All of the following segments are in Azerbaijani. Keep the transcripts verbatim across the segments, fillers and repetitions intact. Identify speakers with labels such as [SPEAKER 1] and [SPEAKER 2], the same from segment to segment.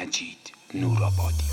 [SPEAKER 1] مجید نورآبادی.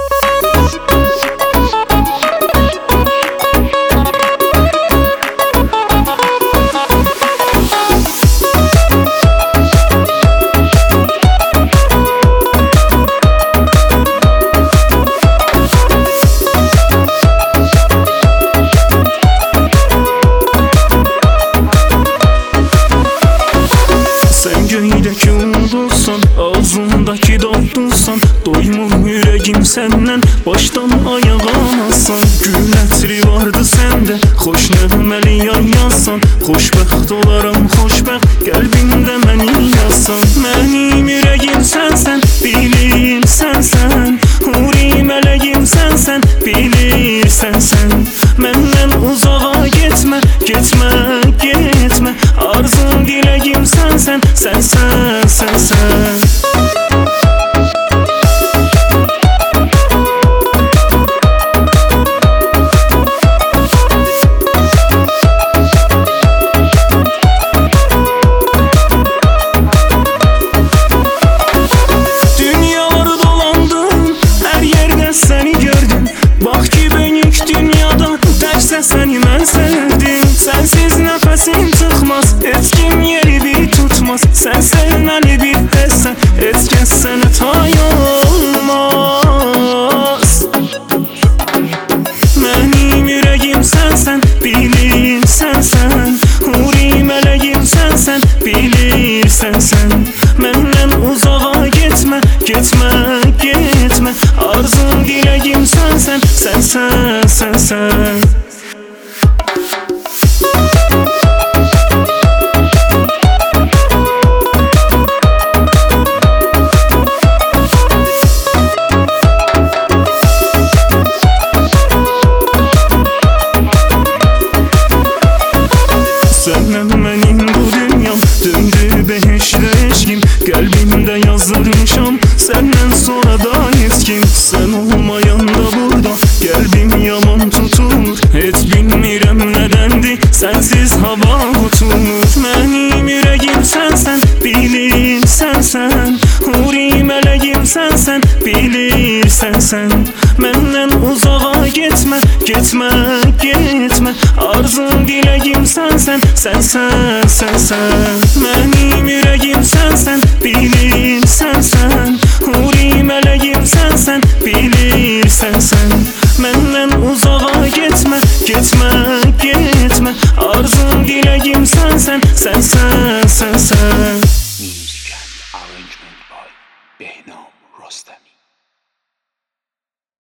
[SPEAKER 2] Göydəki ulduzsan, ağzındakı doldursan, doymur yüreğim senden, baştan ayağa anasan. Gül ətri vardı səndə, xoş nəğməli yay yazsan, xoşbəxt olaram xoşbəxt, qəlbimdə məni yazsan. Mənim yüreğim sənsən, bilirsən sən, huri mələyim sənsən, bilirsən sən. Məndən uzağa getmə, getmə, getmə, arzum diləyim sənsən, sənsən, sənsən. Dünyaları dolandım, hər yerdə səni gördüm. Bax ki böyük dünyada təkcə səni mən sevdim. Sənsiz nəfəsim çıxmaz, heç kim yeri bir tutmaz. Sən sevməli bir həsən, heç kəs sənə tay olmaz. Mənim yüreğim sənsən, bilirsən sən, huri mələyim sənsən, bilirsən sən. Məndən uzağa getmə, getmə, getmə, arzum diləyim sənsən, sənsən, sənsən. Səndən mənim bu dünyam, döndü behişdə eşkim, qəlbimdə yazdırmışam, səndən sonra da heç kim. Sən olmayanda burada, qəlbim yaman tutulur, heç bilmirəm nədəndir, sənsiz hava uçulur. Mənim yüreğim sənsən, bilirsən sən, huri mələyim sənsən, bilirsən sən. Məndən uzağa getmə, getmə, getmə, arzum diləyim sənsən, sənsən, sənsən. Mənim yüreğim sənsən, bilirsən sən, huri